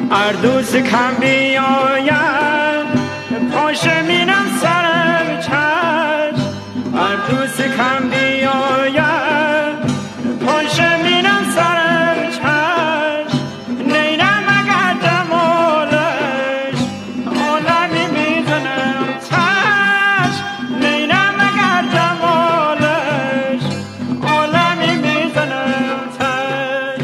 اردوس کم بیاید پاشه مینم سرم چشم اردوس کم بیاید پاشه مینم سرم چشم نینم اگر دمالش عالمی میزنم چشم نینم اگر دمالش عالمی میزنم چشم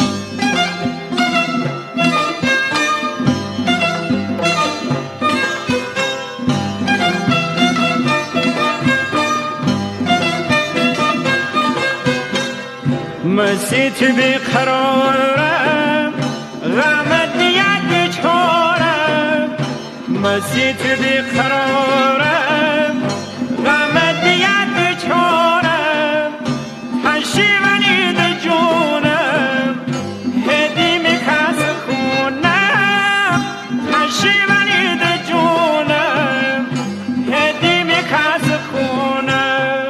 مسیت بیقرارم غمت نیت بیچارم مسیت بیقرارم غمت نیت بیچارم تشیونی ده جونم هدی میکس خونم تشیونی ده جونم هدی میکس خونم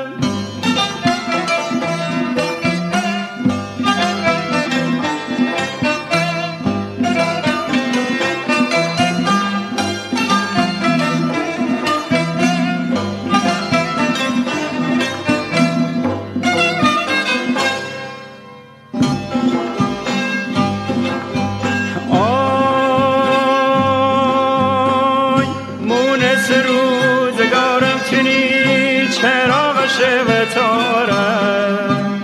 روزگارم چنی چراغ شوتارم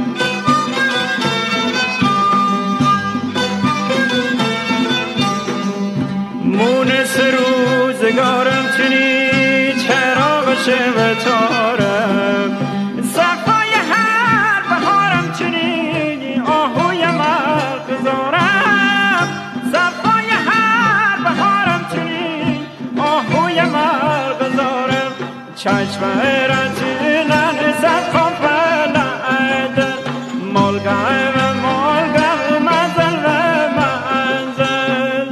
مونس روزگارم چنی چراغ شوتارم صفای هر بهارم چنی آهوی مرغزارم صفای هر بهارم چنی آهوی مرغزارم چشم رنجینن زد خمپلعد مالگه و مالگه مزل و منزل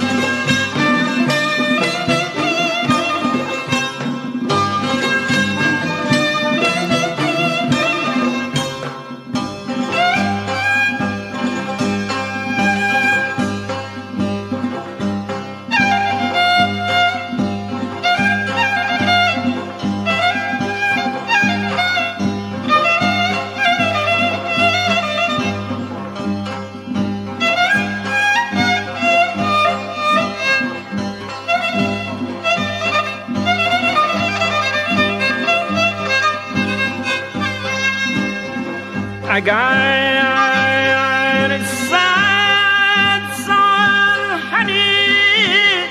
اگر صد سال حنین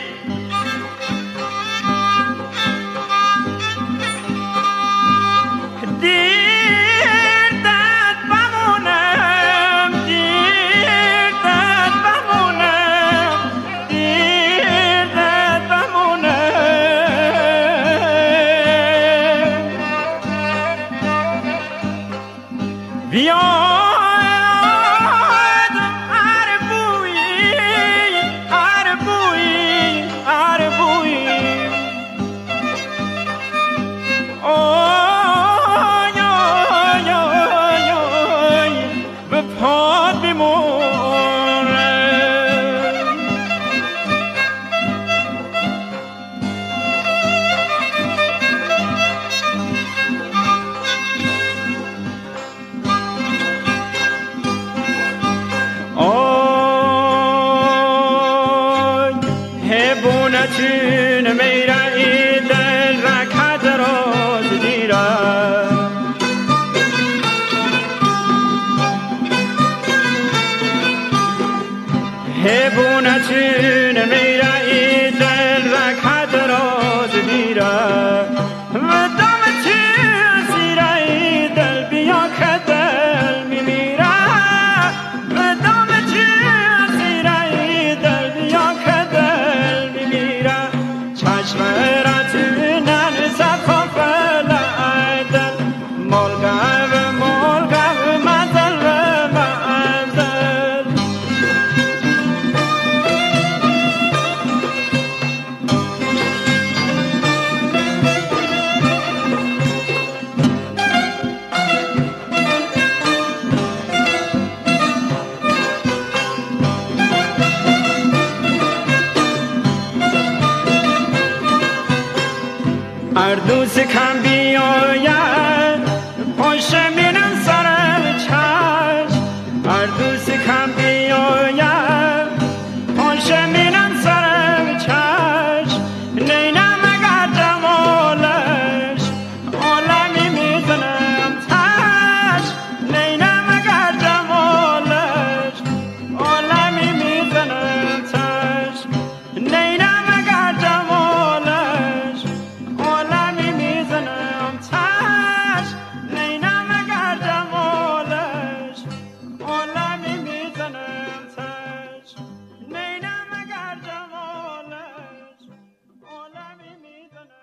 دیر داد بمونم دیر داد بمونم دیر داد بمونم بیاد عربوی آی آی آی آی به پاد بیمورم آی هبونتون میره ای دل رکت راز دیرم هبونتون میره ای دل رکت راز دیرم و دامتون زیره ای دل بیا که دل میمیرم و دامتون زیره ای دل بیا که دل میمیرم چشم رتونن زد خمپلعد مالگه و مالگه مزل و منزل هر دوست کم بیاید